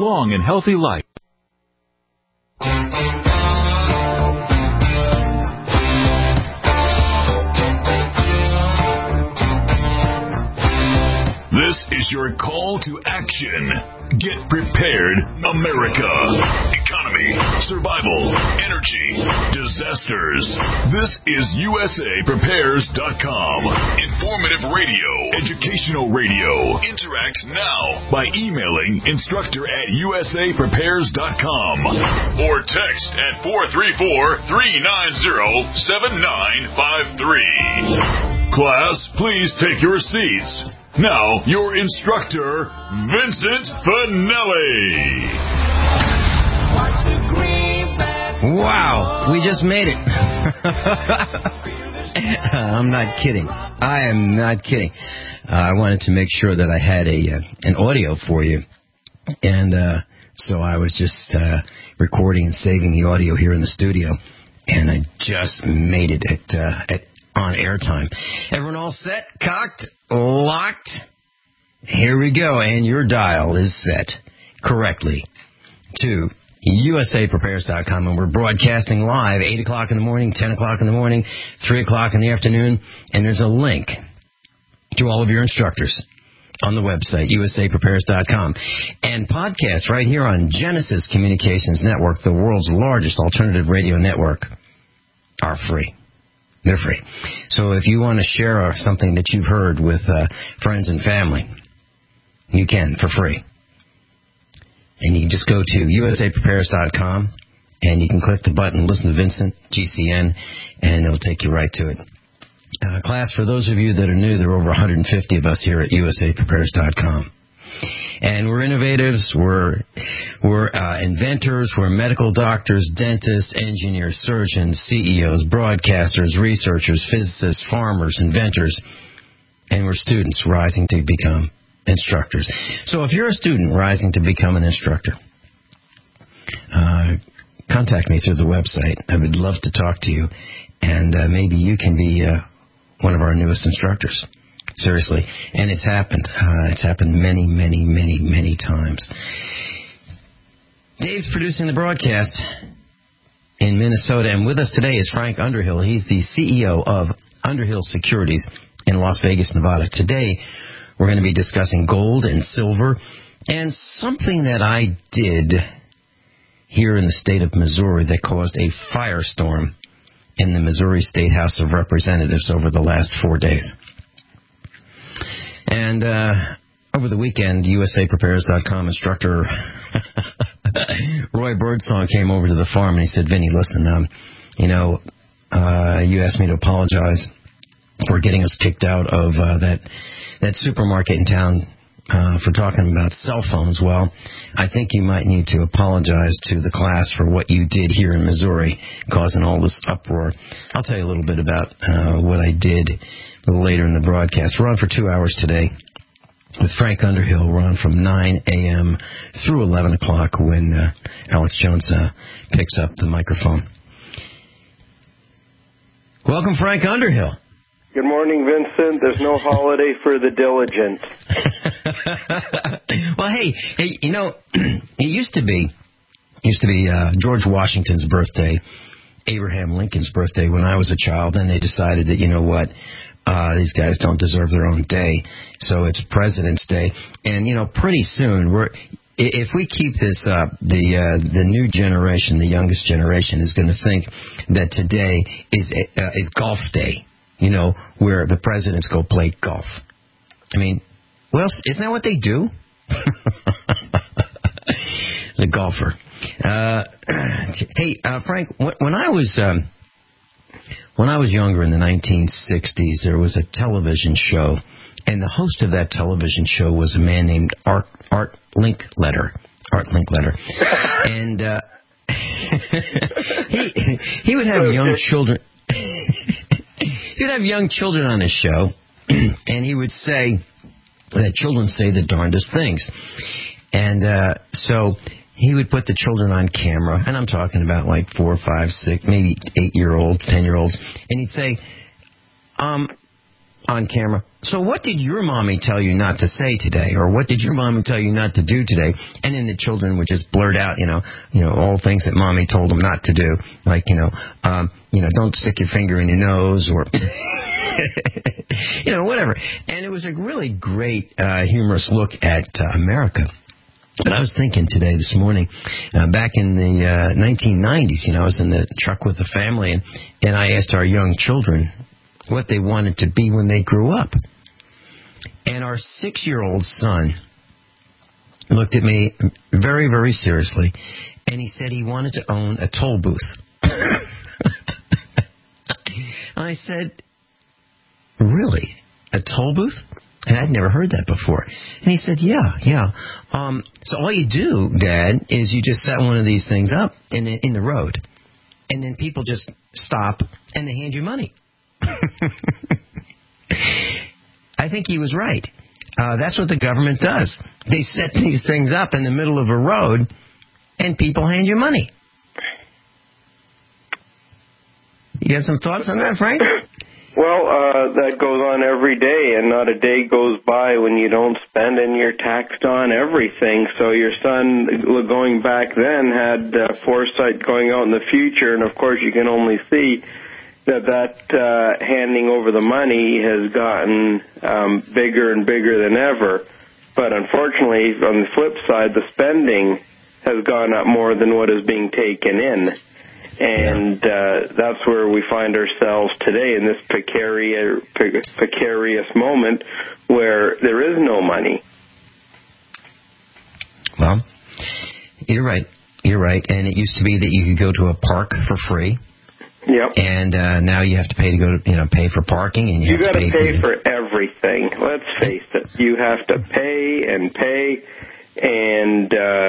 long and healthy life. This is your call to action. Get prepared, America. Economy, survival, energy, disasters. This is USAPrepares.com. Informative radio, educational radio. Interact now by emailing instructor@USAPrepares.com or text at 434-390-7953. Class, please take your seats. Now, your instructor, Vincent Finelli. Wow, we just made it. I'm not kidding. I am not kidding. I wanted to make sure that I had an audio for you. And so I was just recording and saving the audio here in the studio. And I just made it at on airtime. Everyone all set? Cocked? Locked? Here we go. And your dial is set correctly to USAPrepares.com. And we're broadcasting live 8 o'clock in the morning, 10 o'clock in the morning, 3 o'clock in the afternoon. And there's a link to all of your instructors on the website, USAPrepares.com. And podcasts right here on Genesis Communications Network, the world's largest alternative radio network, are free. They're free. So if you want to share something that you've heard with friends and family, you can for free. And you can just go to USAPrepares.com and you can click the button, listen to Vincent, GCN, and it'll take you right to it. Class, for those of you that are new, there are over 150 of us here at USAPrepares.com. And we're innovatives, we're inventors, we're medical doctors, dentists, engineers, surgeons, CEOs, broadcasters, researchers, physicists, farmers, inventors, and we're students rising to become instructors. So if you're a student rising to become an instructor, contact me through the website. I would love to talk to you, and maybe you can be one of our newest instructors. Seriously. And it's happened. It's happened many, many, many, many times. Dave's producing the broadcast in Minnesota, and with us today is Frank Underhill. He's the CEO of Underhill Securities in Las Vegas, Nevada. Today, we're going to be discussing gold and silver and something that I did here in the state of Missouri that caused a firestorm in the Missouri State House of Representatives over the last 4 days. And over the weekend, USAPrepares.com instructor Roy Birdsong came over to the farm and he said, Vinny, listen, you asked me to apologize for getting us kicked out of that supermarket in town for talking about cell phones. Well, I think you might need to apologize to the class for what you did here in Missouri, causing all this uproar. I'll tell you a little bit about what I did a little later in the broadcast. We're on for 2 hours today with Frank Underhill. We're on from 9 a.m. through 11 o'clock when Alex Jones picks up the microphone. Welcome, Frank Underhill. Good morning, Vincent. There's no holiday for the diligent. Well, hey, it used to be George Washington's birthday, Abraham Lincoln's birthday when I was a child. Then they decided that, you know what, these guys don't deserve their own day, so it's President's Day. And, pretty soon, if we keep this up, the new generation, the youngest generation, is going to think that today is golf day, where the presidents go play golf. I mean, well, isn't that what they do? The golfer. Hey, Frank, when I was younger in the 1960s, there was a television show, and the host of that television show was a man named Art Linkletter. And he would have young children. He would have young children on his show, and he would say that children say the darndest things. And so he would put the children on camera, and I'm talking about like 4, 5, 6, maybe 8-year-olds, 10-year-olds, and he'd say, I on camera, so what did your mommy tell you not to say today? Or what did your mommy tell you not to do today? And then the children would just blurt out, all things that mommy told them not to do. Like, don't stick your finger in your nose or, whatever. And it was a really great, humorous look at America. But I was thinking today, this morning, back in the 1990s, I was in the truck with the family, and I asked our young children what they wanted to be when they grew up. And our 6-year-old son looked at me very, very seriously, and he said he wanted to own a toll booth. I said, really? A toll booth? And I'd never heard that before. And he said, yeah. So all you do, Dad, is you just set one of these things up in the road. And then people just stop and they hand you money. I think he was right. That's what the government does. They set these things up in the middle of a road and people hand you money. You got some thoughts on that, Frank? Well, that goes on every day, and not a day goes by when you don't spend, and you're taxed on everything. So your son, going back then, had foresight going out in the future, and of course you can only see that handing over the money has gotten bigger and bigger than ever. But unfortunately, on the flip side, the spending has gone up more than what is being taken in. And that's where we find ourselves today, in this precarious moment where there is no money. Well, you're right. And it used to be that you could go to a park for free. Yep. And now you have to pay to go to, pay for parking, and you have to pay for everything. Let's face it. You have to pay and pay. And,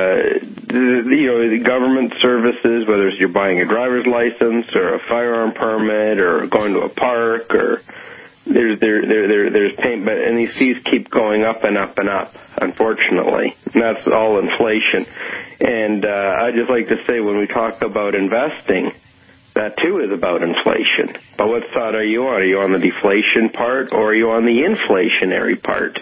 the government services, whether it's you're buying a driver's license or a firearm permit or going to a park, or there's payment, and these fees keep going up and up and up, unfortunately. And that's all inflation. And I just like to say, when we talk about investing, that too is about inflation. But what side are you on? Are you on the deflation part, or are you on the inflationary part?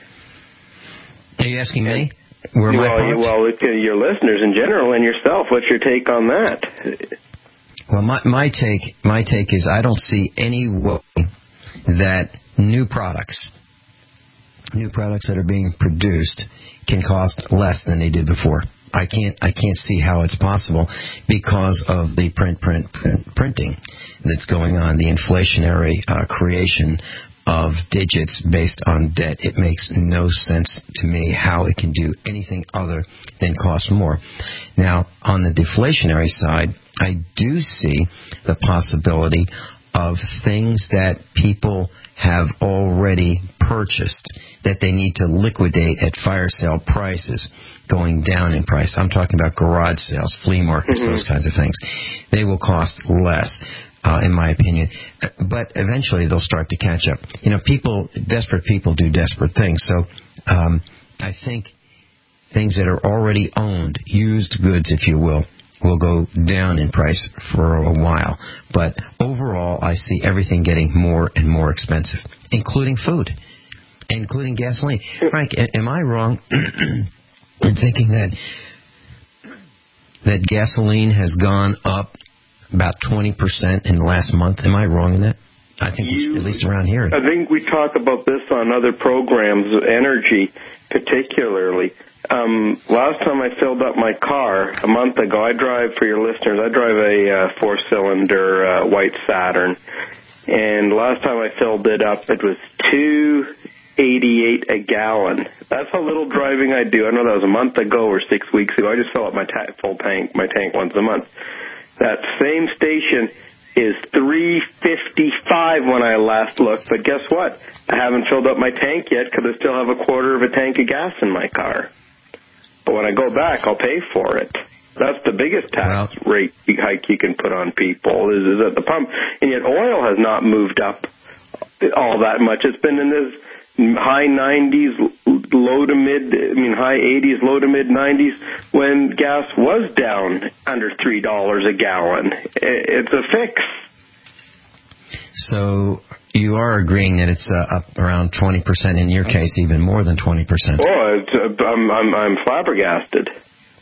Are you asking me? Well, your listeners in general and yourself, what's your take on that? Well, my take is I don't see any way that new products that are being produced can cost less than they did before. I can't see how it's possible because of the printing that's going on, the inflationary creation of digits based on debt. It makes no sense to me how it can do anything other than cost more. Now, on the deflationary side, I do see the possibility of things that people have already purchased that they need to liquidate at fire sale prices going down in price. I'm talking about garage sales, flea markets, those kinds of things. They will cost less. In my opinion, but eventually they'll start to catch up. Desperate people do desperate things. So I think things that are already owned, used goods, if you will go down in price for a while. But overall, I see everything getting more and more expensive, including food, including gasoline. Frank, am I wrong in thinking that gasoline has gone up about 20% in the last month? Am I wrong in that? I think it's at least around here. I think we talk about this on other programs, energy particularly. Last time I filled up my car a month ago, I drive a 4-cylinder white Saturn. And last time I filled it up, it was $2.88 a gallon. That's how little driving I do. I know that was a month ago or 6 weeks ago. I just fill up my tank once a month. That same station is $3.55 when I last looked, but guess what? I haven't filled up my tank yet because I still have a quarter of a tank of gas in my car. But when I go back, I'll pay for it. That's the biggest tax rate hike you can put on people is at the pump. And yet oil has not moved up all that much. It's been in this high 90s, high 80s, low to mid 90s when gas was down under $3 a gallon. It's a fix. So you are agreeing that it's up around 20%, in your case, even more than 20%. Oh, I'm flabbergasted.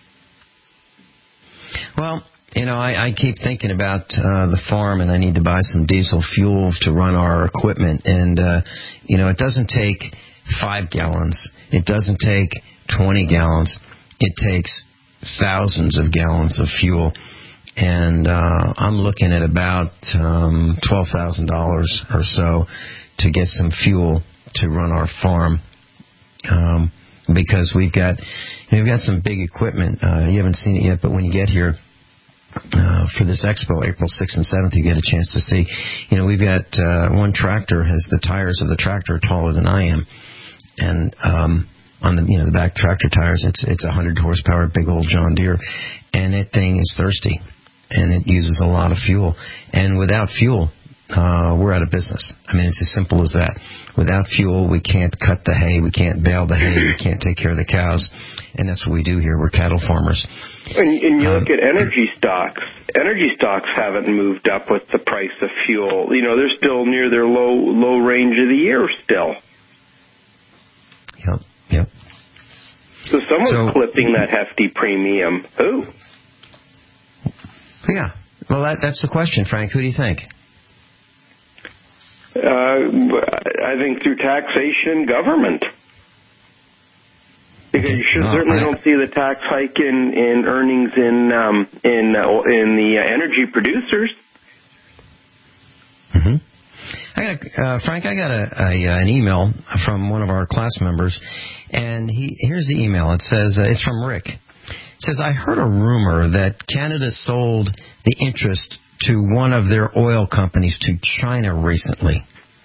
Well, I keep thinking about the farm, and I need to buy some diesel fuel to run our equipment. And, it doesn't take 5 gallons. It doesn't take 20 gallons. It takes thousands of gallons of fuel. And I'm looking at about $12,000 or so to get some fuel to run our farm, because we've got some big equipment. You haven't seen it yet, but when you get here for this expo, April 6th and 7th, you get a chance to see. We've got one tractor has the tires of the tractor taller than I am, and on the back tractor tires, it's 100 horsepower, big old John Deere, and that thing is thirsty. And it uses a lot of fuel. And without fuel, we're out of business. I mean, it's as simple as that. Without fuel, we can't cut the hay, we can't bale the hay, we can't take care of the cows. And that's what we do here. We're cattle farmers. And you look at energy stocks. Energy stocks haven't moved up with the price of fuel. They're still near their low range of the year still. Yep. So someone's clipping that hefty premium. Who? Yeah. Well, that's the question, Frank. Who do you think? I think through taxation, government. Because you certainly don't see the tax hike in earnings in the energy producers. Mm-hmm. Frank, I got an email from one of our class members, and here's the email. It says it's from Rick. It says, I heard a rumor that Canada sold the interest to one of their oil companies to China recently.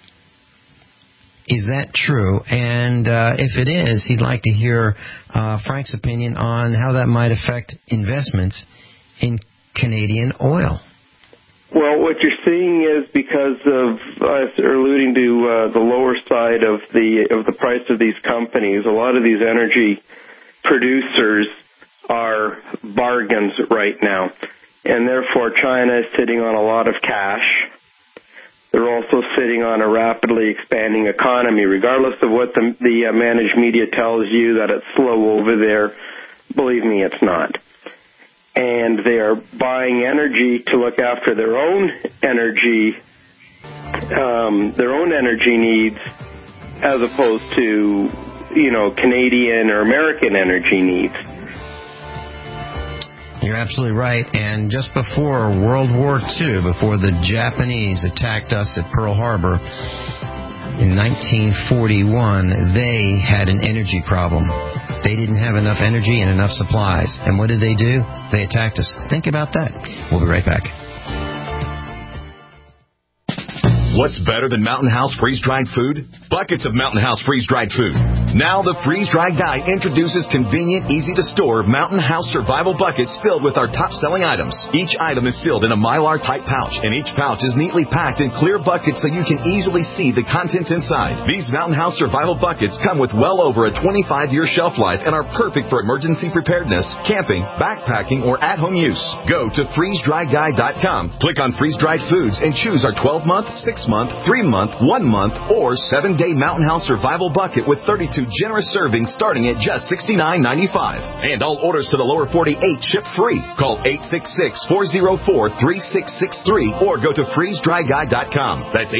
Is that true? And if it is, he'd like to hear Frank's opinion on how that might affect investments in Canadian oil. Well, what you're seeing is because of us alluding to the lower side of the price of these companies, a lot of these energy producers are bargains right now, and therefore China is sitting on a lot of cash. They're also sitting on a rapidly expanding economy. Regardless of what the managed media tells you that it's slow over there, believe me, it's not. And they are buying energy to look after their own energy needs, as opposed to Canadian or American energy needs. You're absolutely right. And just before World War II, before the Japanese attacked us at Pearl Harbor in 1941, they had an energy problem. They didn't have enough energy and enough supplies. And what did they do? They attacked us. Think about that. We'll be right back. What's better than Mountain House freeze-dried food? Buckets of Mountain House freeze-dried food. Now the Freeze-Dried Guy introduces convenient, easy-to-store Mountain House survival buckets filled with our top-selling items. Each item is sealed in a Mylar-type pouch, and each pouch is neatly packed in clear buckets so you can easily see the contents inside. These Mountain House survival buckets come with well over a 25-year shelf life and are perfect for emergency preparedness, camping, backpacking, or at-home use. Go to freezedryguy.com, click on freeze-dried foods, and choose our 12-month, 6-month, 3-month, 1-month, or 7-day Mountain House survival bucket with 32 generous servings starting at just $69.95. And all orders to the lower 48 ship free. Call 866-404-3663 or go to freezedryguy.com. That's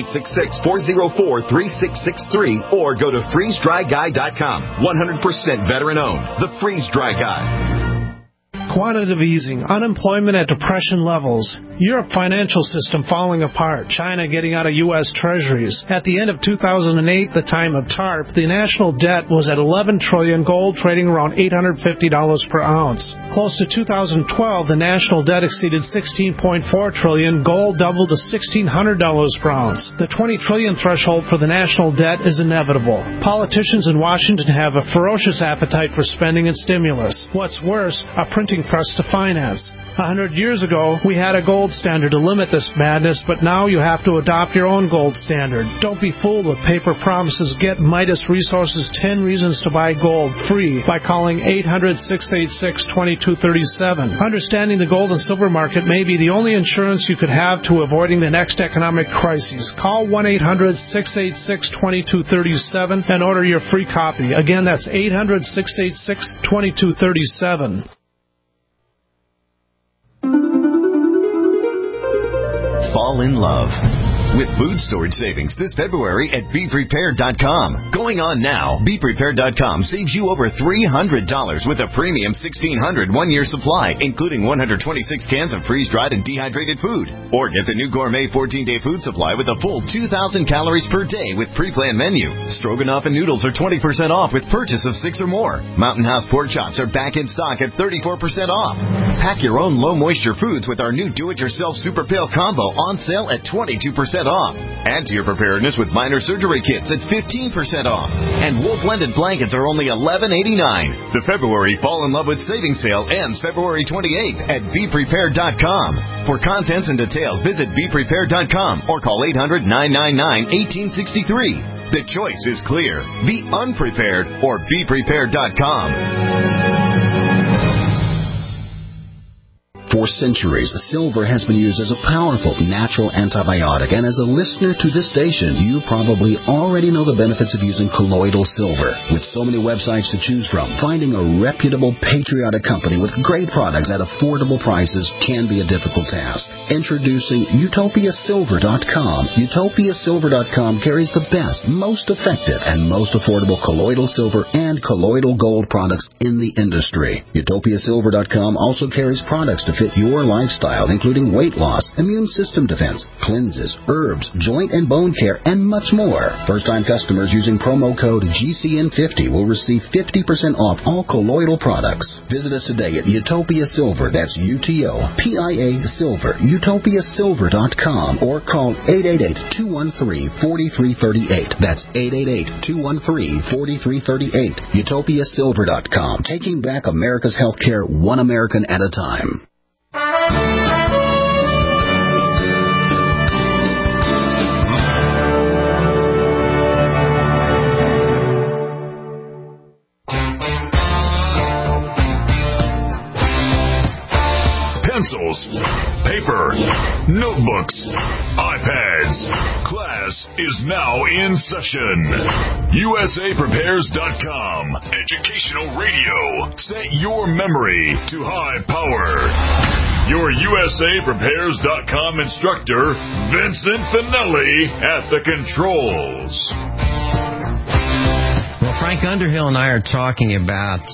866-404-3663 or go to freezedryguy.com. 100% veteran owned. The Freeze Dry Guy. Quantitative easing, unemployment at depression levels, Europe financial system falling apart, China getting out of U.S. treasuries. At the end of 2008, the time of TARP, the national debt was at $11 trillion, gold trading around $850 per ounce. Close to 2012, the national debt exceeded $16.4 trillion, gold doubled to $1,600 per ounce. The $20 trillion threshold for the national debt is inevitable. Politicians in Washington have a ferocious appetite for spending and stimulus. What's worse, a printing press to finance. 100 years ago, we had a gold standard to limit this madness, but now you have to adopt your own gold standard. Don't be fooled with paper promises. Get Midas Resources 10 Reasons to Buy Gold free by calling 800-686-2237. Understanding the gold and silver market may be the only insurance you could have to avoiding the next economic crisis. Call 1-800-686-2237 and order your free copy. Again, that's 800-686-2237. Fall in love with food storage savings this February at BePrepared.com. Going on now, BePrepared.com saves you over $300 with a premium 1,600 one-year supply, including 126 cans of freeze-dried and dehydrated food. Or get the new gourmet 14-day food supply with a full 2,000 calories per day with pre-planned menu. Stroganoff and noodles are 20% off with purchase of 6 or more. Mountain House pork chops are back in stock at 34% off. Pack your own low-moisture foods with our new do-it-yourself Super Pail Combo on sale at 22% off. Add to your preparedness with minor surgery kits at 15% off. And wool blended blankets are only $11.89. The February Fall in Love with Savings sale ends February 28th at BePrepared.com. For contents and details, visit BePrepared.com or call 800-999-1863. The choice is clear. Be unprepared or BePrepared.com. For centuries, silver has been used as a powerful natural antibiotic, and as a listener to this station, you probably already know the benefits of using colloidal silver. With so many websites to choose from, finding a reputable, patriotic company with great products at affordable prices can be a difficult task. Introducing UtopiaSilver.com. UtopiaSilver.com carries the best, most effective, and most affordable colloidal silver and colloidal gold products in the industry. UtopiaSilver.com also carries products to fit your lifestyle, including weight loss, immune system defense, cleanses, herbs, joint and bone care, and much more. First-time customers using promo code GCN50 will receive 50% off all colloidal products. Visit us today at Utopia Silver, that's UTOPIA Silver, UtopiaSilver.com, or call 888-213-4338. That's 888-213-4338. UtopiaSilver.com, taking back America's healthcare one American at a time. Pencils, paper, notebooks, iPads. Class is now in session. USAPrepares.com. Educational radio. Set your memory to high power. Your USAPrepares.com instructor, Vincent Finelli, at the controls. Well, Frank Underhill and I are talking about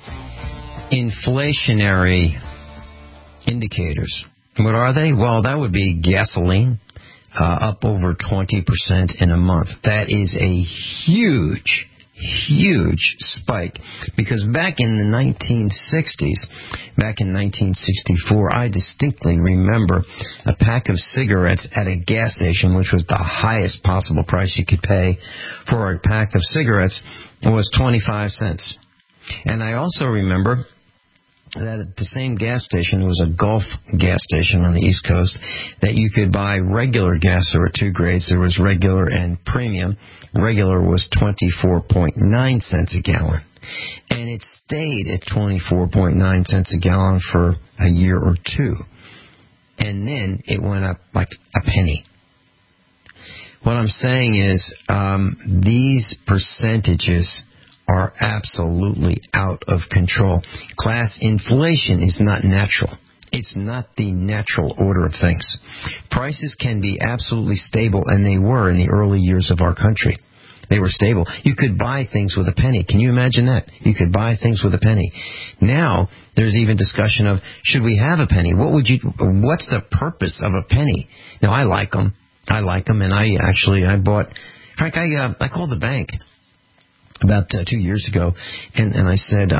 inflationary indicators. What are they? Well, that would be gasoline, up over 20% in a month. That is a huge spike, because back in the 1960s, back in 1964, I distinctly remember a pack of cigarettes at a gas station, which was the highest possible price you could pay for a pack of cigarettes, was 25 cents. And I also remember that at the same gas station, it was a Gulf gas station on the East Coast, that you could buy regular gas. There were two grades. There was regular and premium. Regular was 24.9 cents a gallon. And it stayed at 24.9 cents a gallon for a year or two. And then it went up like a penny. What I'm saying is these percentages are absolutely out of control. Class, inflation is not natural. It's not the natural order of things. Prices can be absolutely stable, and they were in the early years of our country. They were stable. You could buy things with a penny. Can you imagine that? You could buy things with a penny. Now, there's even discussion of, should we have a penny? What's the purpose of a penny? Now, I like them, and I bought, Frank, I called the bank about 2 years ago, and I said,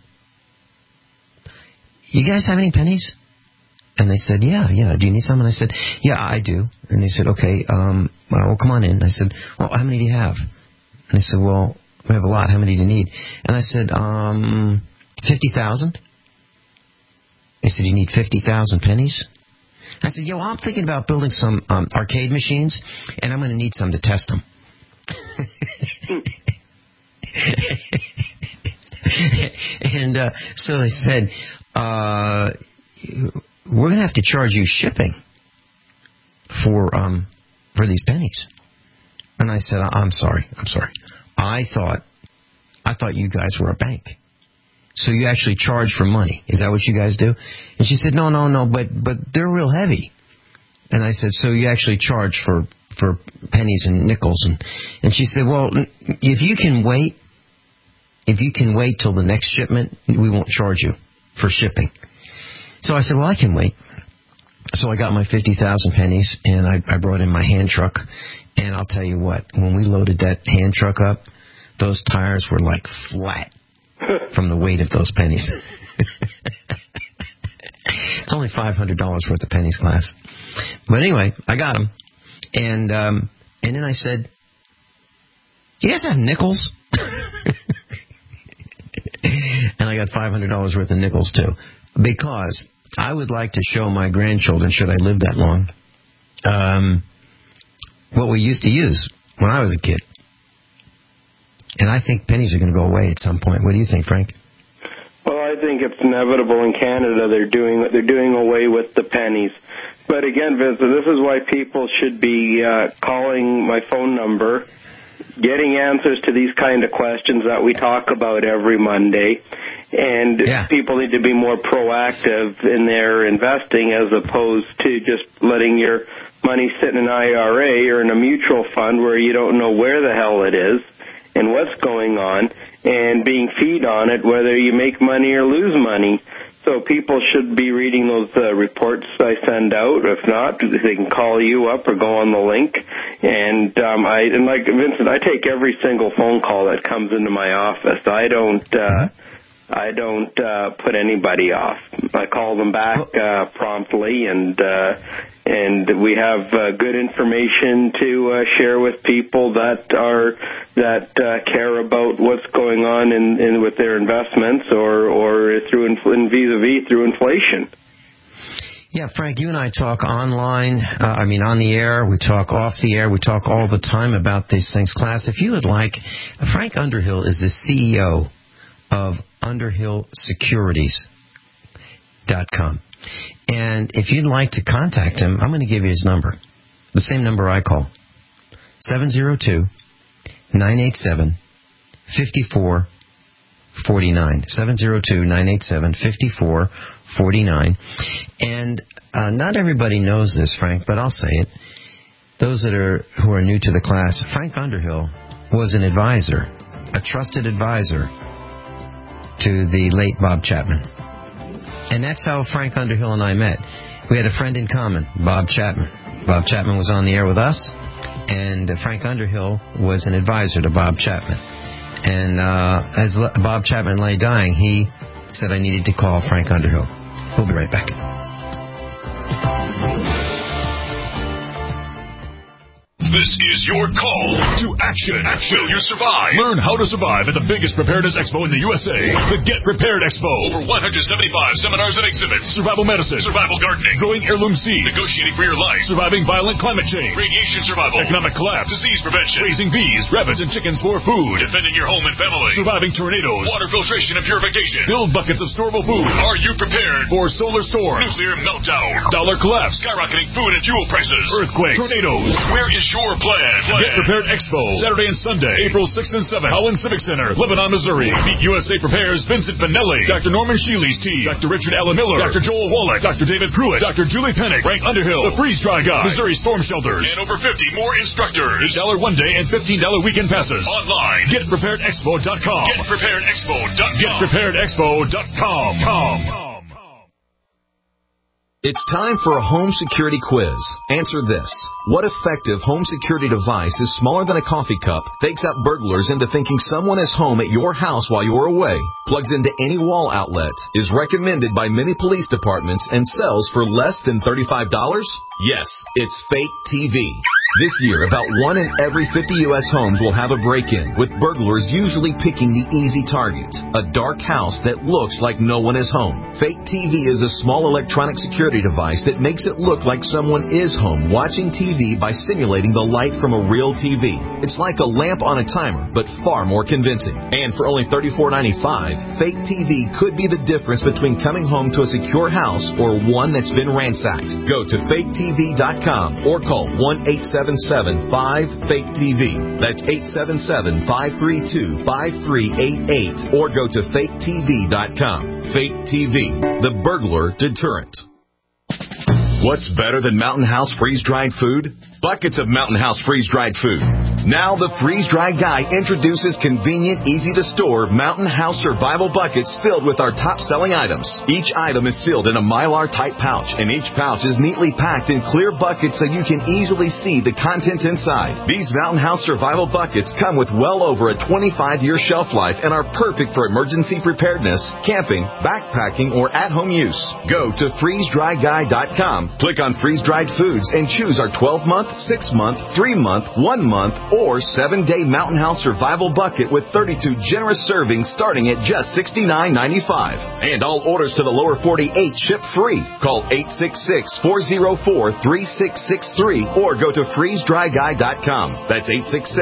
you guys have any pennies? And they said, yeah. Do you need some? And I said, yeah, I do. And they said, okay, well, come on in. I said, well, how many do you have? And they said, well, we have a lot. How many do you need? And I said, 50,000. He said, you need 50,000 pennies? I said, I'm thinking about building some arcade machines, and I'm going to need some to test them. And so they said, we're going to have to charge you shipping for these pennies. And I said, I'm sorry. I thought you guys were a bank. So you actually charge for money. Is that what you guys do? And she said, no, but they're real heavy. And I said, so you actually charge for pennies and nickels? And she said, well, if you can wait till the next shipment, we won't charge you for shipping. So I said, well, I can wait. So I got my 50,000 pennies, and I brought in my hand truck. And I'll tell you what, when we loaded that hand truck up, those tires were like flat from the weight of those pennies. It's only $500 worth of pennies, class. But anyway, I got them. And then I said, you guys have nickels? And I got $500 worth of nickels, too. Because I would like to show my grandchildren, should I live that long, what we used to use when I was a kid. And I think pennies are going to go away at some point. What do you think, Frank? Well, I think it's inevitable in Canada. They're doing away with the pennies. But again, Vince, this is why people should be calling my phone number, getting answers to these kind of questions that we talk about every Monday. And people need to be more proactive in their investing as opposed to just letting your money sit in an IRA or in a mutual fund where you don't know where the hell it is and what's going on, and being feed on it whether you make money or lose money. So people should be reading those reports I send out. If not, they can call you up or go on the link. And like Vincent, I take every single phone call that comes into my office. I don't put anybody off. I call them back promptly, and we have good information to share with people that care about what's going on in with their investments or through vis-a-vis through inflation. Yeah, Frank, you and I talk online, on the air, we talk off the air, we talk all the time about these things. Class, if you would like, Frank Underhill is the CEO of UnderhillSecurities.com. And if you'd like to contact him, I'm going to give you his number. The same number I call. 702-987-5449. 702-987-5449. And not everybody knows this, Frank, but I'll say it. Those who are new to the class, Frank Underhill was an advisor, a trusted advisor to the late Bob Chapman. And that's how Frank Underhill and I met. We had a friend in common, Bob Chapman. Bob Chapman was on the air with us, and Frank Underhill was an advisor to Bob Chapman. And as Bob Chapman lay dying, he said I needed to call Frank Underhill. We'll be right back. This is your call to action. Will you survive? Learn how to survive at the biggest preparedness expo in the USA, the Get Prepared Expo. Over 175 seminars and exhibits. Survival medicine, survival gardening, growing heirloom seeds, negotiating for your life, surviving violent climate change, radiation survival, economic collapse, disease prevention, raising bees, rabbits, and chickens for food, defending your home and family, surviving tornadoes, water filtration and purification, build buckets of storable food. Are you prepared for solar storm, nuclear meltdown, dollar collapse, skyrocketing food and fuel prices, earthquakes, tornadoes? Where is your plan? Get Prepared Expo, Saturday and Sunday, April 6th and 7th, Howland Civic Center, Lebanon, Missouri. Meet USA Prepares Vincent Finelli, Dr. Norman Shealy's team, Dr. Richard Allen Miller, Dr. Joel Wallach, Dr. David Pruitt, Dr. Julie Pennick, Frank Underhill, the Freeze Dry Guy, Missouri Storm Shelters, and over 50 more instructors. $8 one-day and $15 weekend passes. Online, GetPreparedExpo.com. GetPreparedExpo.com. GetPreparedExpo.com. It's time for a home security quiz. Answer this. What effective home security device is smaller than a coffee cup, fakes out burglars into thinking someone is home at your house while you're away, plugs into any wall outlet, is recommended by many police departments, and sells for less than $35? Yes, it's Fake TV. This year, about 1 in every 50 U.S. homes will have a break-in, with burglars usually picking the easy target, a dark house that looks like no one is home. Fake TV is a small electronic security device that makes it look like someone is home watching TV by simulating the light from a real TV. It's like a lamp on a timer, but far more convincing. And for only $34.95, Fake TV could be the difference between coming home to a secure house or one that's been ransacked. Go to faketv.com or call 1-877-5-FAKE-TV. That's 877-532-5388. Or go to faketv.com. Fake TV, the burglar deterrent. What's better than Mountain House freeze-dried food? Buckets of Mountain House freeze-dried food. Now the freeze-dried guy introduces convenient, easy-to-store Mountain House survival buckets filled with our top-selling items. Each item is sealed in a Mylar-type pouch, and each pouch is neatly packed in clear buckets so you can easily see the contents inside. These Mountain House survival buckets come with well over a 25-year shelf life and are perfect for emergency preparedness, camping, backpacking, or at-home use. Go to freezedryguy.com, click on freeze-dried foods, and choose our 12-month, 6-month, 3-month, 1-month, or 7-day Mountain House survival bucket with 32 generous servings starting at just $69.95. And all orders to the lower 48 ship free. Call 866-404-3663 or go to freezedryguy.com. That's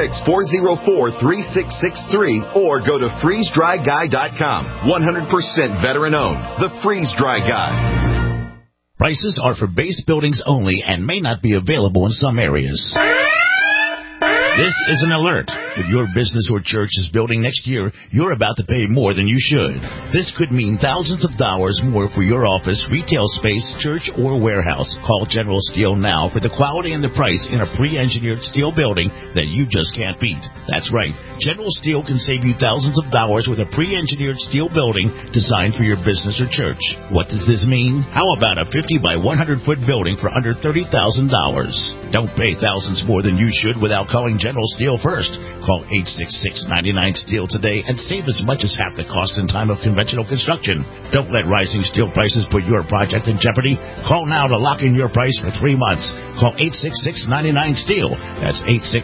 866-404-3663 or go to freezedryguy.com. 100% veteran owned. The Freeze Dry Guy. Prices are for base buildings only and may not be available in some areas. This is an alert. If your business or church is building next year, you're about to pay more than you should. This could mean thousands of dollars more for your office, retail space, church, or warehouse. Call General Steel now for the quality and the price in a pre-engineered steel building that you just can't beat. That's right. General Steel can save you thousands of dollars with a pre-engineered steel building designed for your business or church. What does this mean? How about a 50 by 100-foot building for under $30,000? Don't pay thousands more than you should without calling General Steel first. Call 866-99-STEEL today and save as much as half the cost in time of conventional construction. Don't let rising steel prices put your project in jeopardy. Call now to lock in your price for 3 months. Call 866-99-STEEL. That's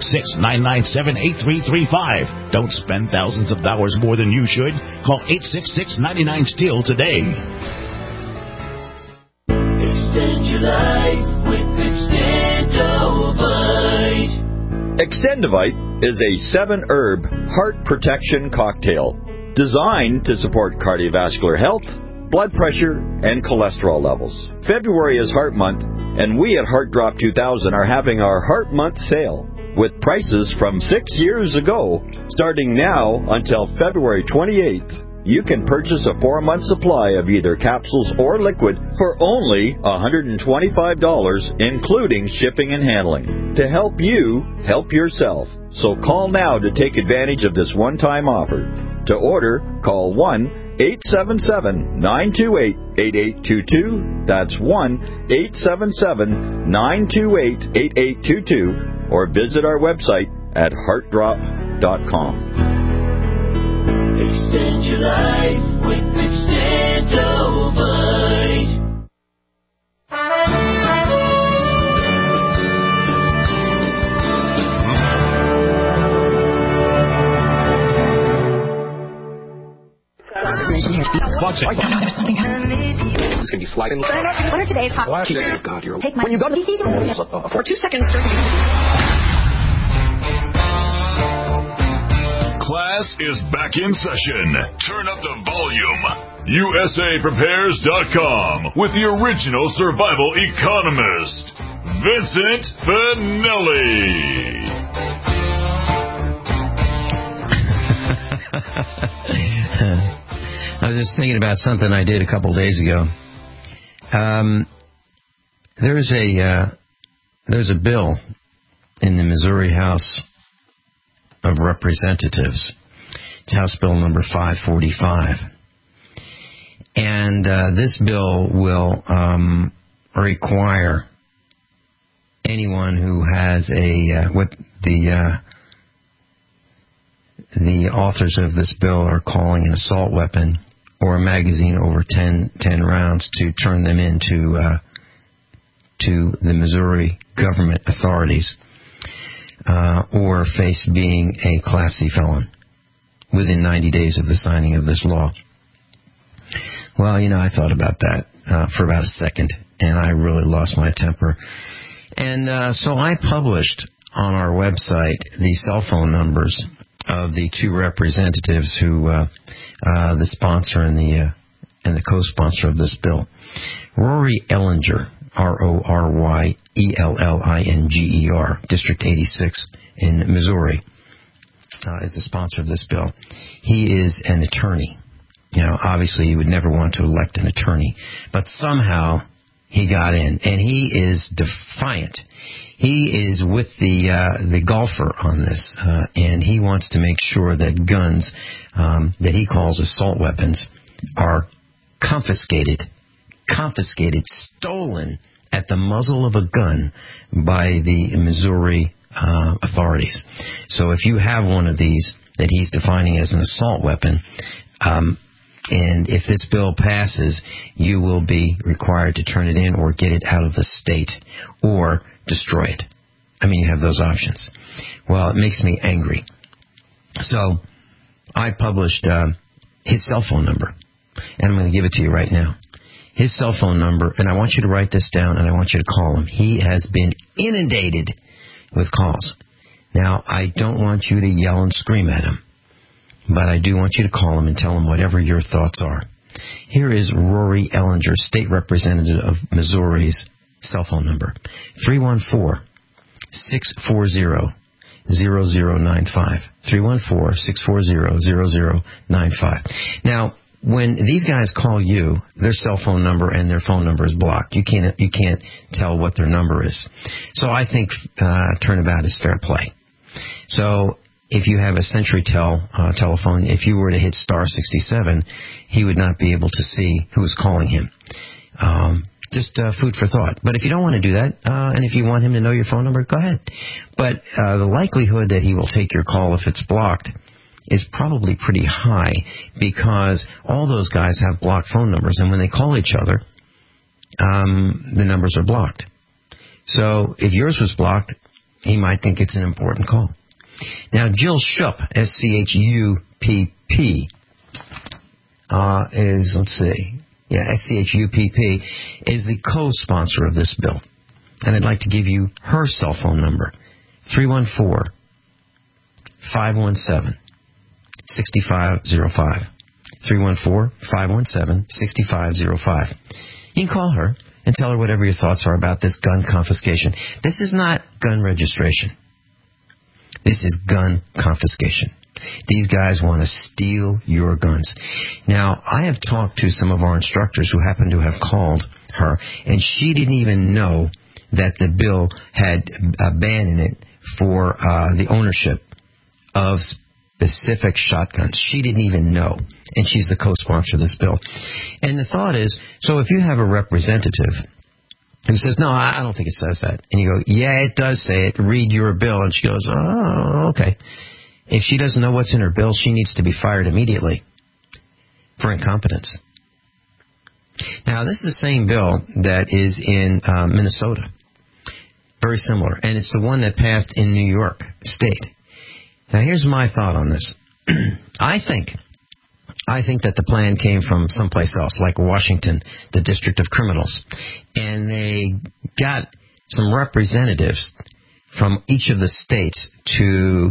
866-997-8335. Don't spend thousands of dollars more than you should. Call 866-99-STEEL today. Extend your life with Extendovite. Extendovite is a 7-herb heart protection cocktail designed to support cardiovascular health, blood pressure, and cholesterol levels. February is Heart Month, and we at Heart Drop 2000 are having our Heart Month sale with prices from 6 years ago starting now until February 28th. You can purchase a 4-month supply of either capsules or liquid for only $125, including shipping and handling, to help you help yourself. So call now to take advantage of this one-time offer. To order, call 1-877-928-8822. That's 1-877-928-8822. Or visit our website at heartdrop.com. Extend your life with Extendovite. Watch it. There's something happening. It's going to be sliding. What are today's hot? Oh, God, you're... Take my... When you go to... For 2 seconds... Class is back in session. Turn up the volume. USAPrepares.com with the original survival economist, Vincent Finelli. I was just thinking about something I did a couple days ago. There's a bill in the Missouri House of Representatives. It's House Bill number 545. And this bill will require anyone who has what the authors of this bill are calling an assault weapon or a magazine over 10 rounds to turn them into to the Missouri government authorities. or face being a Class C felon within 90 days of the signing of this law. Well, I thought about that for about a second, and I really lost my temper. And so I published on our website the cell phone numbers of the two representatives who, the sponsor and the co-sponsor of this bill. Rory Ellinger, RoryEllinger, District 86 in Missouri, is the sponsor of this bill. He is an attorney. Obviously you would never want to elect an attorney, but somehow he got in, and he is defiant. He is with the golfer on this, and he wants to make sure that guns that he calls assault weapons are confiscated, stolen at the muzzle of a gun by the Missouri authorities. So if you have one of these that he's defining as an assault weapon, and if this bill passes, you will be required to turn it in or get it out of the state or destroy it. You have those options. Well, it makes me angry. So I published his cell phone number, and I'm going to give it to you right now. His cell phone number, and I want you to write this down, and I want you to call him. He has been inundated with calls. Now, I don't want you to yell and scream at him, but I do want you to call him and tell him whatever your thoughts are. Here is Rory Ellinger, State Representative of Missouri's cell phone number, 314-640-0095. 314-640-0095. Now, when these guys call you, their cell phone number and their phone number is blocked. You can't tell what their number is. So I think turnabout is fair play. So if you have a CenturyTel telephone, if you were to hit star 67, he would not be able to see who is calling him. Just food for thought. But if you don't want to do that, and if you want him to know your phone number, go ahead. But the likelihood that he will take your call if it's blocked is probably pretty high, because all those guys have blocked phone numbers, and when they call each other, the numbers are blocked. So if yours was blocked, he might think it's an important call. Now, Jill Schupp, S-C-H-U-P-P, S-C-H-U-P-P, is the co-sponsor of this bill. And I'd like to give you her cell phone number, 314-517-6505. 314-517-6505. You can call her and tell her whatever your thoughts are about this gun confiscation. This is not gun registration. This is gun confiscation. These guys want to steal your guns. Now, I have talked to some of our instructors who happen to have called her, and she didn't even know that the bill had a ban in it for the ownership of specific shotguns. She didn't even know, and she's the co-sponsor of this bill. And the thought is, so if you have a representative who says, no, I don't think it says that, and you go, yeah, it does say it, read your bill, and she goes, oh, okay. If she doesn't know what's in her bill, she needs to be fired immediately for incompetence. Now, this is the same bill that is in Minnesota. Very similar. And it's the one that passed in New York State. Now, here's my thought on this. I think that the plan came from someplace else, like Washington, the District of Criminals. And they got some representatives from each of the states to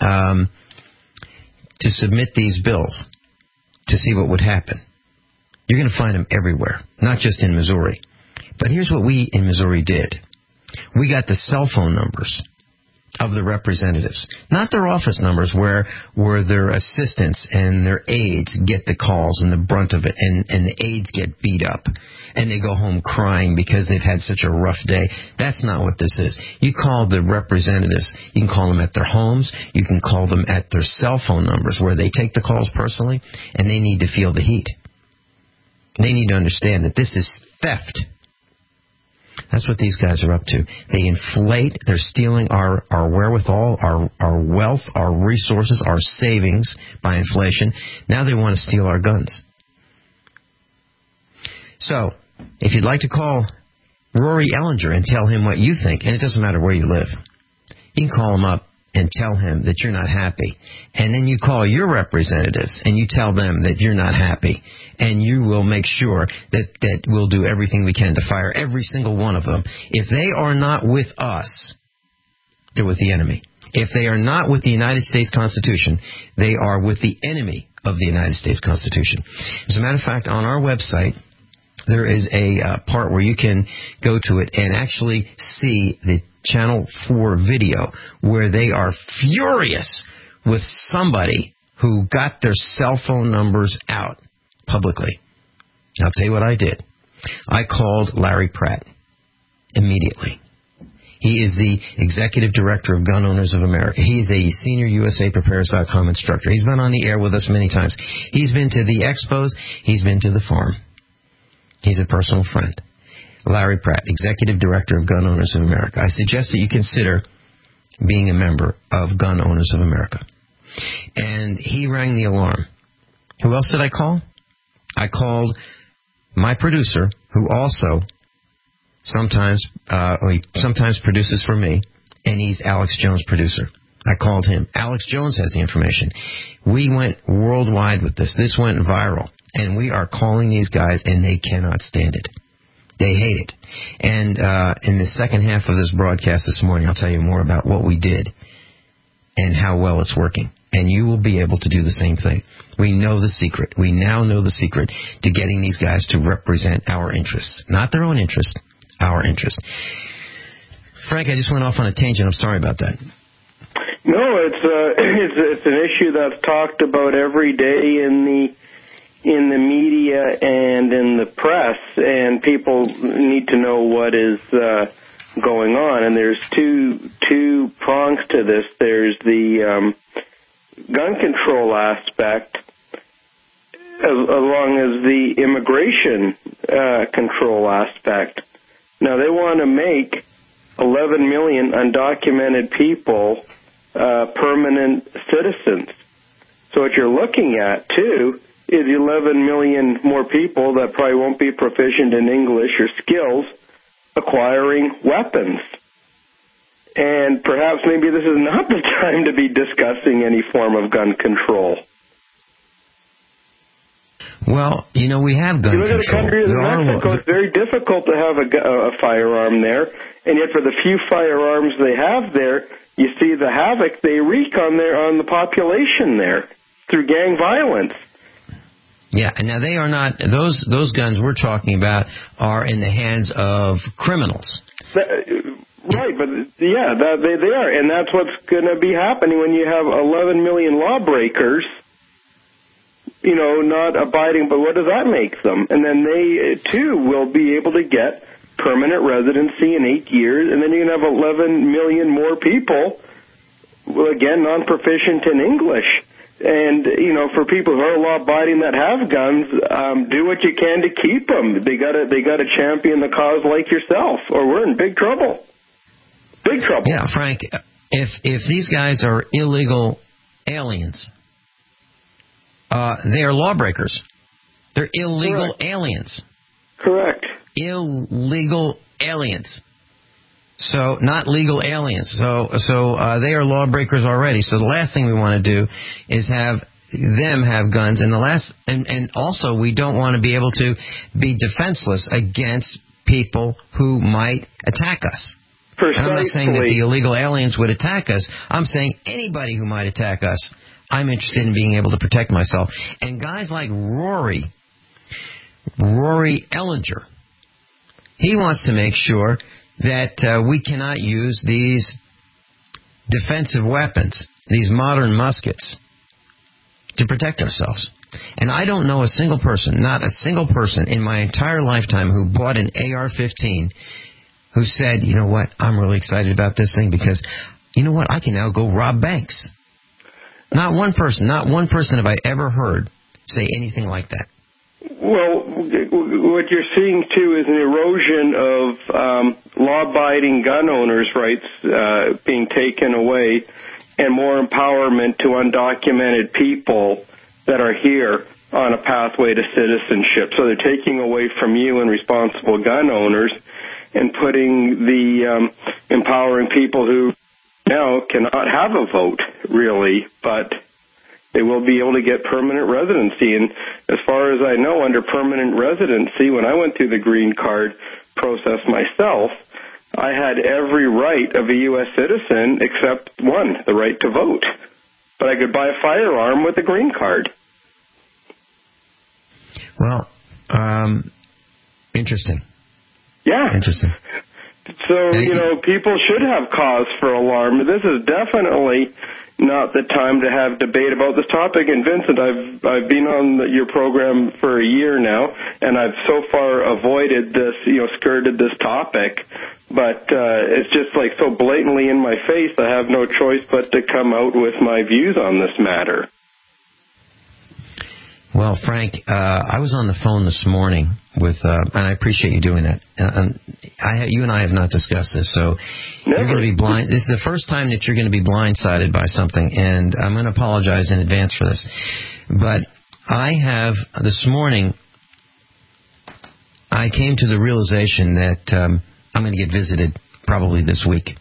submit these bills to see what would happen. You're going to find them everywhere, not just in Missouri. But here's what we in Missouri did. We got the cell phone numbers of the representatives, not their office numbers where their assistants and their aides get the calls and the brunt of it, and the aides get beat up and they go home crying because they've had such a rough day. That's not what this is. You call the representatives. You can call them at their homes. You can call them at their cell phone numbers where they take the calls personally, and they need to feel the heat. They need to understand that this is theft. That's what these guys are up to. They inflate. They're stealing our wherewithal, our wealth, our resources, our savings by inflation. Now they want to steal our guns. So, if you'd like to call Rory Ellinger and tell him what you think, and it doesn't matter where you live, You can call him up and tell him that you're not happy. And then you call your representatives and you tell them that you're not happy. And you will make sure that we'll do everything we can to fire every single one of them. If they are not with us, they're with the enemy. If they are not with the United States Constitution, they are with the enemy of the United States Constitution. As a matter of fact, on our website, there is a part where you can go to it and actually see the Channel 4 video where they are furious with somebody who got their cell phone numbers out publicly. I'll tell you what I did. I called Larry Pratt immediately. He is the executive director of Gun Owners of America. He is a senior USAPrepares.com instructor. He's been on the air with us many times. He's been to the expos. He's been to the farm. He's a personal friend. Larry Pratt, executive director of Gun Owners of America. I suggest that you consider being a member of Gun Owners of America. And he rang the alarm. Who else did I call? I called my producer, who also sometimes produces for me, and he's Alex Jones' producer. I called him. Alex Jones has the information. We went worldwide with this. This went viral. And we are calling these guys, and they cannot stand it. They hate it. And in the second half of this broadcast this morning, I'll tell you more about what we did and how well it's working. And you will be able to do the same thing. We know the secret. We now know the secret to getting these guys to represent our interests. Not their own interests, our interests. Frank, I just went off on a tangent. I'm sorry about that. No, it's an issue that's talked about every day in the media and in the press, and people need to know what is going on. And there's two prongs to this. There's the gun control aspect, along as the immigration control aspect. Now, they want to make 11 million undocumented people permanent citizens. So what you're looking at, too, is 11 million more people that probably won't be proficient in English or skills acquiring weapons. And perhaps maybe this is not the time to be discussing any form of gun control. Well, you know, we have gun control. You look at a country like Mexico, it's very difficult to have a firearm there, and yet for the few firearms they have there, you see the havoc they wreak on the population there through gang violence. Yeah, and now they are not, those guns we're talking about are in the hands of criminals. Right, but yeah, they are, and that's what's going to be happening when you have 11 million lawbreakers, you know, not abiding, but what does that make them? And then they, too, will be able to get permanent residency in 8 years, and then you're going to have 11 million more people, well, again, non-proficient in English. And, you know, for people who are law-abiding that have guns, do what you can to keep them. They gotta champion the cause like yourself, or we're in big trouble. Big trouble. Yeah, Frank, if these guys are illegal aliens, they are lawbreakers. They're illegal aliens. Correct. Illegal aliens. So, not legal aliens. So they are lawbreakers already. So the last thing we want to do is have them have guns, and also we don't want to be able to be defenseless against people who might attack us. Precisely. And I'm not saying that the illegal aliens would attack us. I'm saying anybody who might attack us, I'm interested in being able to protect myself. And guys like Rory Ellinger, he wants to make sure that we cannot use these defensive weapons, these modern muskets, to protect ourselves. And I don't know a single person, not a single person in my entire lifetime who bought an AR-15 who said, you know what, I'm really excited about this thing because, you know what, I can now go rob banks. Not one person have I ever heard say anything like that. Well, what you're seeing, too, is an erosion of law-abiding gun owners' rights being taken away and more empowerment to undocumented people that are here on a pathway to citizenship. So they're taking away from you and responsible gun owners and putting the empowering people who now cannot have a vote, really, but they will be able to get permanent residency. And as far as I know, under permanent residency, when I went through the green card process myself, I had every right of a U.S. citizen except one, the right to vote. But I could buy a firearm with a green card. Well, interesting. Yeah. Interesting. So, people should have cause for alarm. This is definitely not the time to have debate about this topic. And Vincent, I've been on your program for a year now, and I've so far avoided this, skirted this topic. But it's just like so blatantly in my face, I have no choice but to come out with my views on this matter. Well, Frank, I was on the phone this morning with, and I appreciate you doing that. You and I have not discussed this, so You're going to be blind. This is the first time that you're going to be blindsided by something, and I'm going to apologize in advance for this. But this morning, I came to the realization that I'm going to get visited probably this week.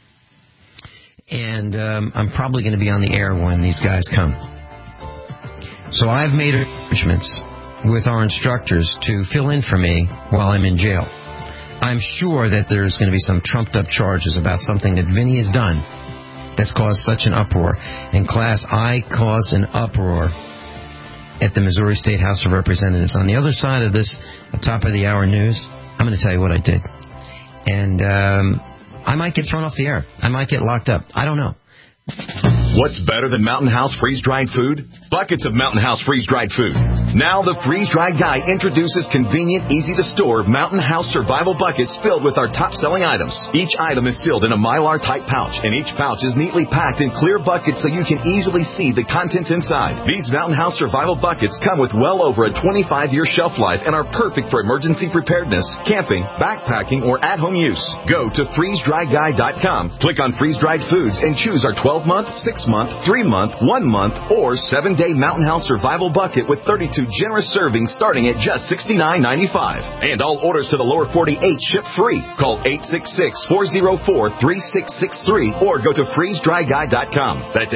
And I'm probably going to be on the air when these guys come. So I've made arrangements with our instructors to fill in for me while I'm in jail. I'm sure that there's going to be some trumped-up charges about something that Vinny has done that's caused such an uproar. In class, I caused an uproar at the Missouri State House of Representatives. On the other side of this top-of-the-hour news, I'm going to tell you what I did. And I might get thrown off the air. I might get locked up. I don't know. What's better than Mountain House freeze-dried food? Buckets of Mountain House freeze-dried food. Now the freeze-dried guy introduces convenient, easy-to-store Mountain House survival buckets filled with our top-selling items. Each item is sealed in a Mylar-type pouch, and each pouch is neatly packed in clear buckets so you can easily see the contents inside. These Mountain House survival buckets come with well over a 25-year shelf life and are perfect for emergency preparedness, camping, backpacking, or at-home use. Go to freezedryguy.com, click on freeze-dried foods, and choose our 12-month, 6-month, 3-month, 1-month, or 7-day Mountain House survival bucket with 32 generous servings starting at just $69.95. And all orders to the lower 48 ship free. Call 866-404-3663 or go to freezedryguy.com. That's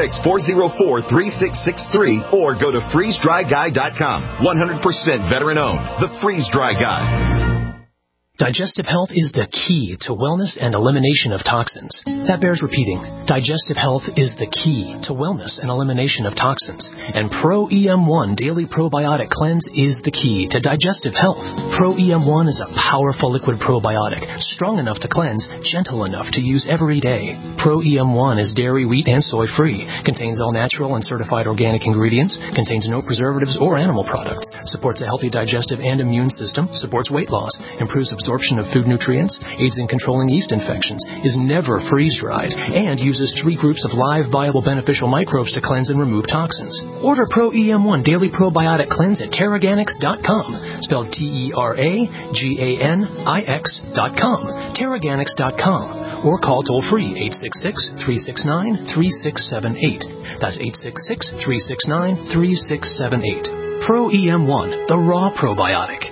866-404-3663 or go to freezedryguy.com. 100% veteran owned. The Freeze Dry Guy. Digestive health is the key to wellness and elimination of toxins. That bears repeating. Digestive health is the key to wellness and elimination of toxins. And Pro-EM1 Daily Probiotic Cleanse is the key to digestive health. Pro-EM1 is a powerful liquid probiotic, strong enough to cleanse, gentle enough to use every day. Pro-EM1 is dairy, wheat, and soy-free, contains all natural and certified organic ingredients, contains no preservatives or animal products, supports a healthy digestive and immune system, supports weight loss, improves absorption of food nutrients, aids in controlling yeast infections, is never freeze-dried, and uses 3 groups of live, viable, beneficial microbes to cleanse and remove toxins. Order Pro-EM1 Daily Probiotic Cleanse at Teraganix.com, spelled Teraganix.com, Teraganix.com, or call toll-free 866-369-3678. That's 866-369-3678. Pro-EM1, the raw probiotic.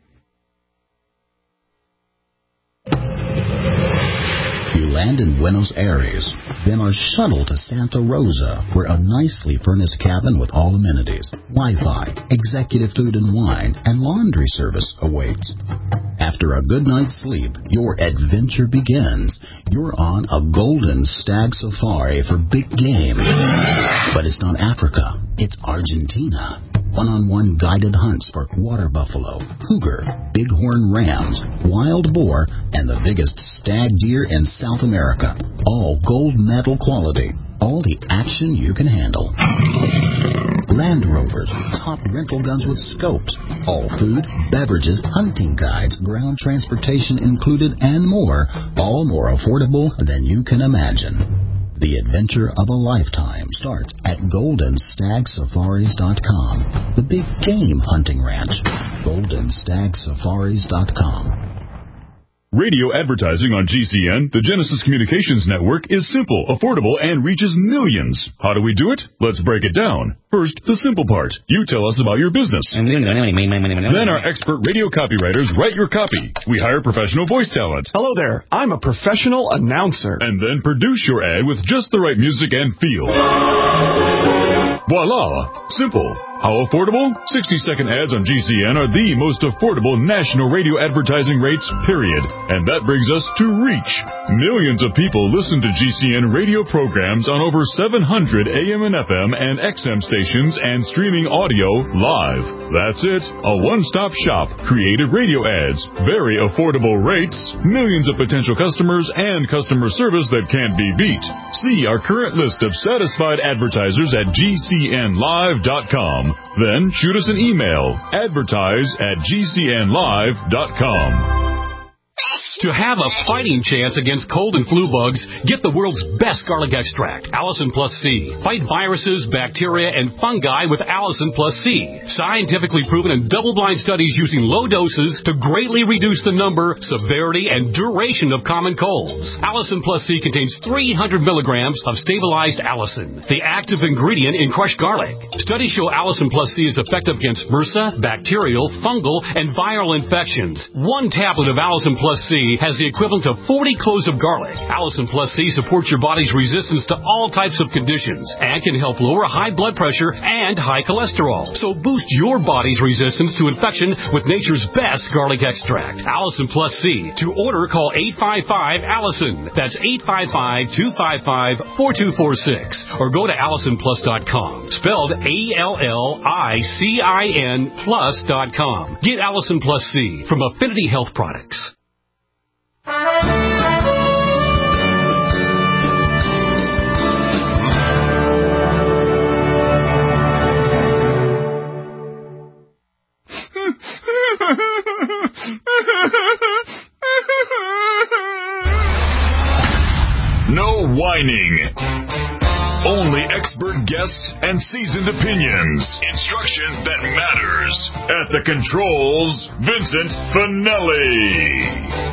You land in Buenos Aires, then are shuttled to Santa Rosa, where a nicely furnished cabin with all amenities, Wi-Fi, executive food and wine, and laundry service awaits. After a good night's sleep, your adventure begins. You're on a golden stag safari for big game. But it's not Africa, it's Argentina. One-on-one guided hunts for water buffalo, cougar, bighorn rams, wild boar, and the biggest stag deer in South America. All gold medal quality. All the action you can handle. Land Rovers, top rental guns with scopes. All food, beverages, hunting guides, ground transportation included, and more. All more affordable than you can imagine. The adventure of a lifetime starts at GoldenStagSafaris.com. The big game hunting ranch. GoldenStagSafaris.com. Radio advertising on GCN, the Genesis Communications Network, is simple, affordable, and reaches millions. How do we do it? Let's break it down. First, the simple part. You tell us about your business. Then our expert radio copywriters write your copy. We hire professional voice talent. Hello there. I'm a professional announcer. And then produce your ad with just the right music and feel. Voila! Simple. How affordable? 60-second ads on GCN are the most affordable national radio advertising rates, period. And that brings us to reach. Millions of people listen to GCN radio programs on over 700 AM and FM and XM stations and streaming audio live. That's it. A one-stop shop. Creative radio ads. Very affordable rates. Millions of potential customers and customer service that can't be beat. See our current list of satisfied advertisers at GCNlive.com. Then shoot us an email, advertise@gcnlive.com. To have a fighting chance against cold and flu bugs, get the world's best garlic extract, Allison Plus C. Fight viruses, bacteria, and fungi with Allison Plus C. Scientifically proven in double-blind studies using low doses to greatly reduce the number, severity, and duration of common colds. Allison Plus C contains 300 milligrams of stabilized allicin, the active ingredient in crushed garlic. Studies show Allison Plus C is effective against MRSA, bacterial, fungal, and viral infections. One tablet of Allison Plus C has the equivalent of 40 cloves of garlic. Allison Plus C supports your body's resistance to all types of conditions and can help lower high blood pressure and high cholesterol. So boost your body's resistance to infection with nature's best garlic extract, Allison Plus C. To order, call 855-ALLISON. That's 855-255-4246. Or go to AllisonPlus.com. Spelled ALLICIN plus.com. Get Allison Plus C from Affinity Health Products. No whining. Only expert guests and seasoned opinions. Instruction that matters. At the controls, Vincent Finelli.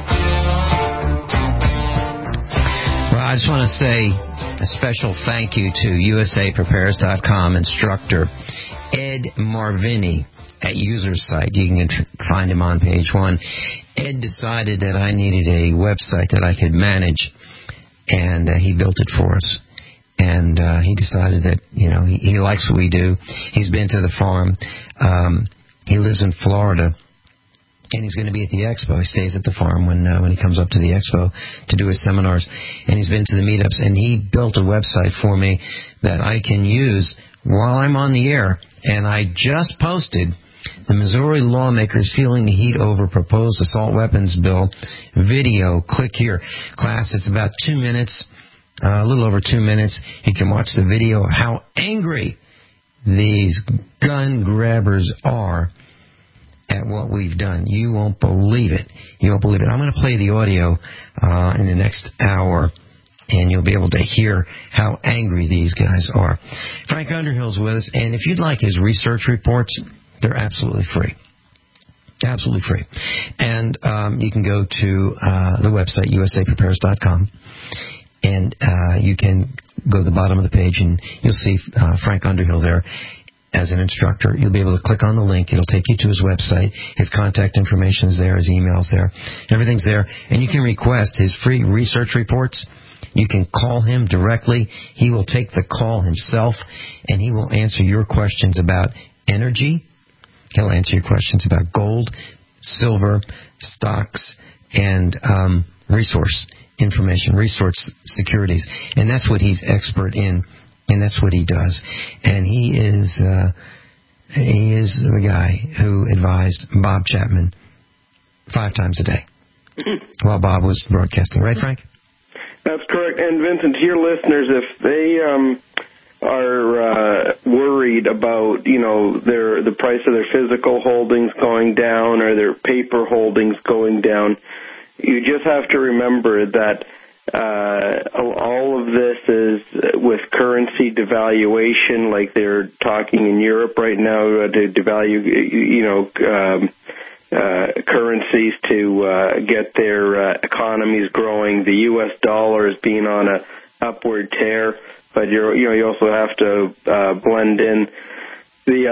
Well, I just want to say a special thank you to USAPrepares.com instructor Ed Marvini at User's Site. You can find him on page 1. Ed decided that I needed a website that I could manage, and he built it for us. And he decided that, he likes what we do. He's been to the farm. He lives in Florida. And he's going to be at the expo. He stays at the farm when he comes up to the expo to do his seminars. And he's been to the meetups. And he built a website for me that I can use while I'm on the air. And I just posted the Missouri lawmakers feeling the heat over proposed assault weapons bill video. Click here. Class, it's about 2 minutes, a little over 2 minutes. You can watch the video of how angry these gun grabbers are at what we've done. You won't believe it. You won't believe it. I'm going to play the audio in the next hour, and you'll be able to hear how angry these guys are. Frank Underhill's with us, and if you'd like his research reports, they're absolutely free. Absolutely free. And you can go to the website, usaprepares.com, and you can go to the bottom of the page, and you'll see Frank Underhill there as an instructor. You'll be able to click on the link. It'll take you to his website. His contact information is there. His email's there. Everything's there. And you can request his free research reports. You can call him directly. He will take the call himself, and he will answer your questions about energy. He'll answer your questions about gold, silver, stocks, and resource information, resource securities. And that's what he's expert in. And that's what he does. And he is the guy who advised Bob Chapman 5 times a day while Bob was broadcasting. Right, Frank? That's correct. And, Vincent, to your listeners, if they are worried about, the price of their physical holdings going down or their paper holdings going down, you just have to remember that all of this is with currency devaluation, like they're talking in Europe right now to devalue, currencies to get their economies growing. The U.S. dollar is being on a upward tear, but you also have to blend in the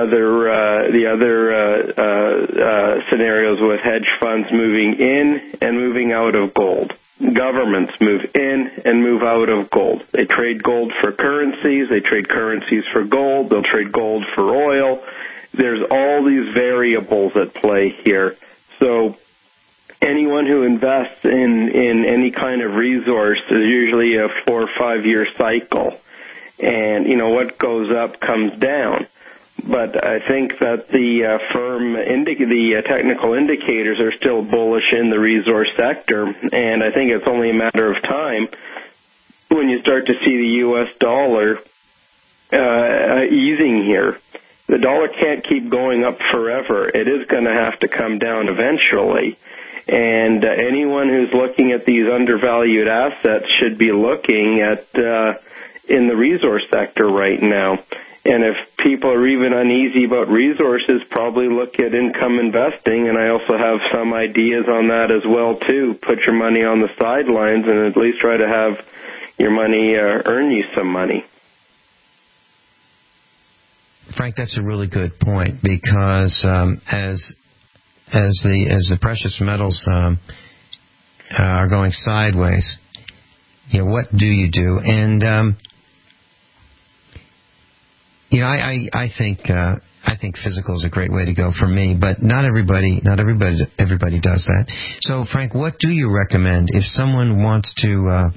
other scenarios with hedge funds moving in and moving out of gold. Governments move in and move out of gold. They trade gold for currencies. They trade currencies for gold. They'll trade gold for oil. There's all these variables at play here. So anyone who invests in any kind of resource is usually a 4 or 5 year cycle. And, what goes up comes down. But I think that the technical indicators are still bullish in the resource sector, and I think it's only a matter of time when you start to see the U.S. dollar easing here. The dollar can't keep going up forever. It is going to have to come down eventually. And anyone who's looking at these undervalued assets should be looking at in the resource sector right now. And if people are even uneasy about resources, probably look at income investing. And I also have some ideas on that as well, too. Put your money on the sidelines and at least try to have your money earn you some money. Frank, that's a really good point, because as the precious metals are going sideways, what do you do? And I think physical is a great way to go for me, but not everybody does that. So, Frank, what do you recommend if someone wants to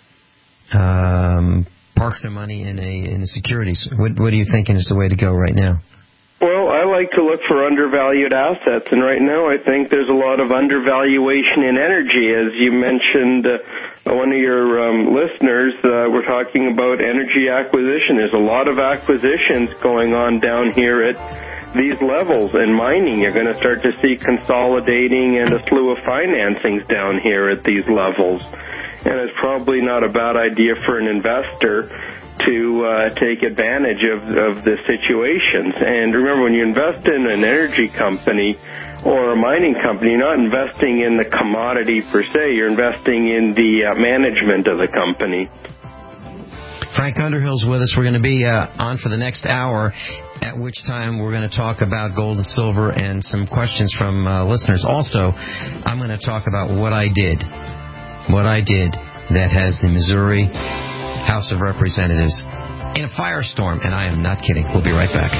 park their money in a securities? What are you thinking is the way to go right now? Well, I like to look for undervalued assets, and right now I think there's a lot of undervaluation in energy. As you mentioned, one of your listeners, we're talking about energy acquisition. There's a lot of acquisitions going on down here at these levels. In mining, you're going to start to see consolidating and a slew of financings down here at these levels. And it's probably not a bad idea for an investor to take advantage of the situations. And remember, when you invest in an energy company or a mining company, you're not investing in the commodity per se. You're investing in the management of the company. Frank Underhill's with us. We're going to be on for the next hour, at which time we're going to talk about gold and silver and some questions from listeners. Also, I'm going to talk about what I did that has the Missouri House of Representatives in a firestorm, and I am not kidding. We'll be right back.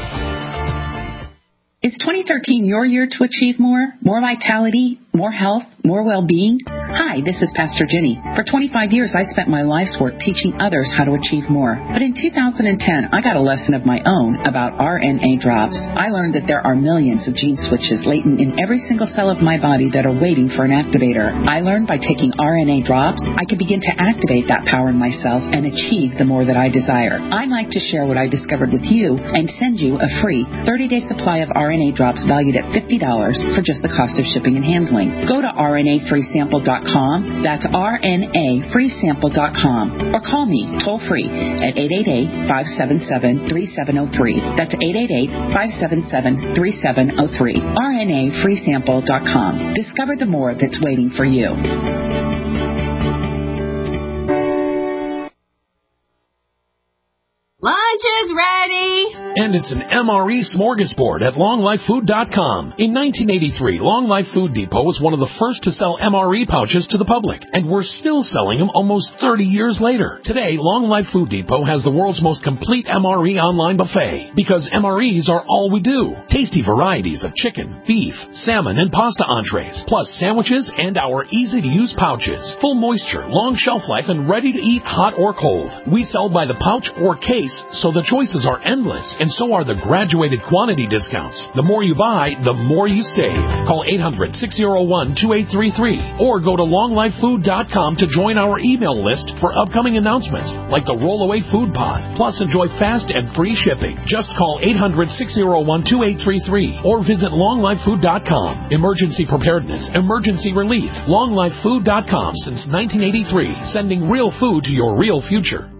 Is 2013 your year to achieve more? More vitality, more health, more well-being? Hi, this is Pastor Jenny. For 25 years, I spent my life's work teaching others how to achieve more. But in 2010, I got a lesson of my own about RNA drops. I learned that there are millions of gene switches latent in every single cell of my body that are waiting for an activator. I learned by taking RNA drops, I could begin to activate that power in my cells and achieve the more that I desire. I'd like to share what I discovered with you and send you a free 30-day supply of RNA drops valued at $50 for just the cost of shipping and handling. Go to RNAfreesample.com. That's RNAfreesample.com. Or call me toll-free at 888-577-3703. That's 888-577-3703. RNAfreesample.com. Discover the more that's waiting for you. Lunch is ready! And it's an MRE smorgasbord at LongLifeFood.com. In 1983, Long Life Food Depot was one of the first to sell MRE pouches to the public, and we're still selling them almost 30 years later. Today, Long Life Food Depot has the world's most complete MRE online buffet, because MREs are all we do. Tasty varieties of chicken, beef, salmon, and pasta entrees, plus sandwiches and our easy-to-use pouches. Full moisture, long shelf life, and ready to eat hot or cold. We sell by the pouch or case, so the choices are endless, and so are the graduated quantity discounts. The more you buy, the more you save. Call 800-601-2833 or go to longlifefood.com to join our email list for upcoming announcements like the Rollaway Food Pod. Plus, enjoy fast and free shipping. Just call 800-601-2833 or visit longlifefood.com. Emergency preparedness, emergency relief. longlifefood.com since 1983, sending real food to your real future.